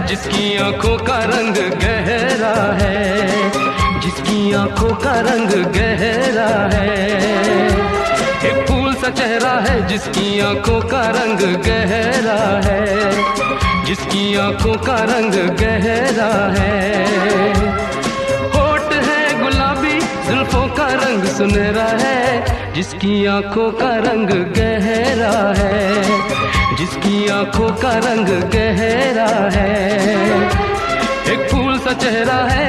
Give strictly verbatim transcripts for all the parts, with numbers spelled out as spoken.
जिसकी आंखों का रंग गहरा है, जिसकी आंखों का रंग गहरा है। एक फूल सा चेहरा है जिसकी आंखों का रंग गहरा है, जिसकी आंखों का रंग गहरा है। होठ है गुलाबी, जुल्फों का रंग सुनहरा है, जिसकी आंखों का रंग गहरा है, जिसकी आंखों का रंग गहरा है। एक फूल सा चेहरा है।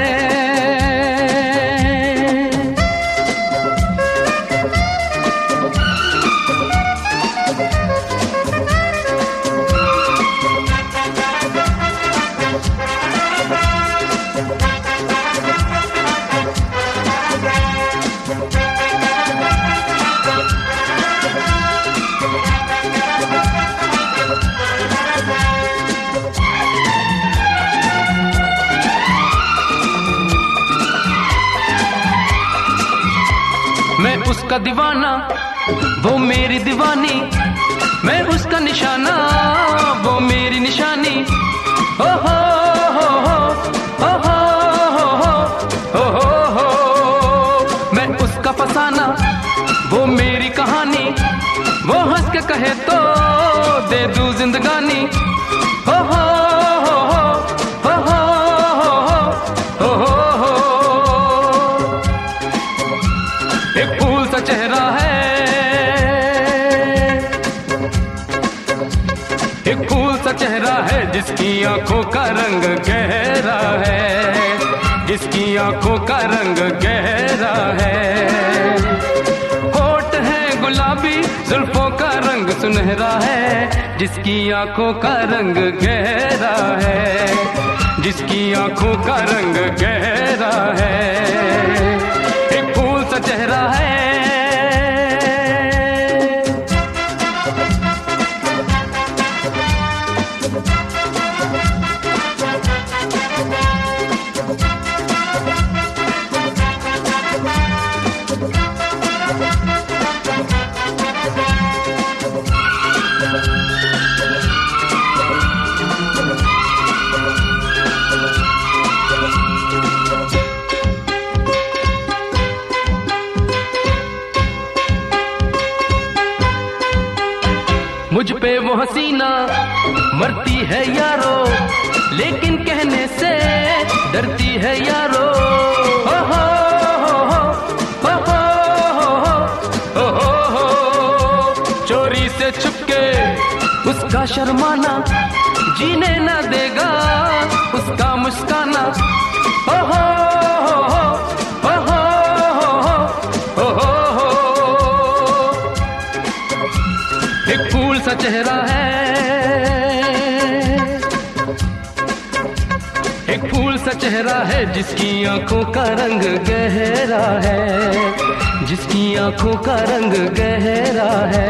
मैं उसका दीवाना, वो मेरी दीवानी, मैं उसका निशाना, वो मेरी निशानी। ओ हो हो हो ओ हो हो हो हो हो मैं उसका फसाना, वो मेरी कहानी, वो हंस के कहे तो दे दूं जिंदगानी। हो हो हो हो हो हो हो हो एक फूल सा चेहरा है, एक फूल सा चेहरा है, जिसकी आंखों का रंग गहरा है, जिसकी आंखों का रंग गहरा है। होठ है गुलाबी, जुल्फों का रंग सुनहरा है, जिसकी आंखों का रंग गहरा है, जिसकी आंखों का रंग गहरा है। एक फूल सा चेहरा है। मुझ पे वो हसीना मरती है यारो, लेकिन कहने से डरती है यारो। हो हो हो हो हो हो हो हो चोरी से छुपके उसका शर्माना, जीने ना देगा उसका मुस्काना। हो हो हो हो हो हो हो एक फूल सा चेहरा है, एक फूल सा चेहरा है, जिसकी आंखों का रंग गहरा है, जिसकी आंखों का रंग गहरा है।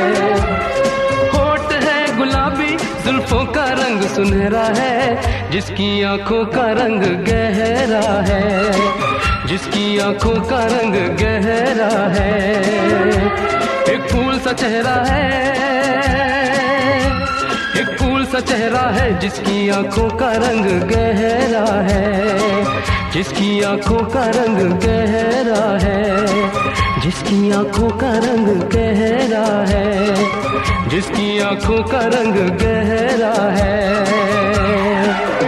होठ है गुलाबी, जुल्फों का रंग सुनहरा है, जिसकी आंखों का रंग गहरा है, जिसकी आंखों का रंग गहरा है। एक फूल सा चेहरा है, एक फूल सा चेहरा है, जिसकी आंखों का रंग गहरा है, जिसकी आंखों का रंग गहरा है, जिसकी आंखों का रंग गहरा है, जिसकी आंखों का रंग गहरा है।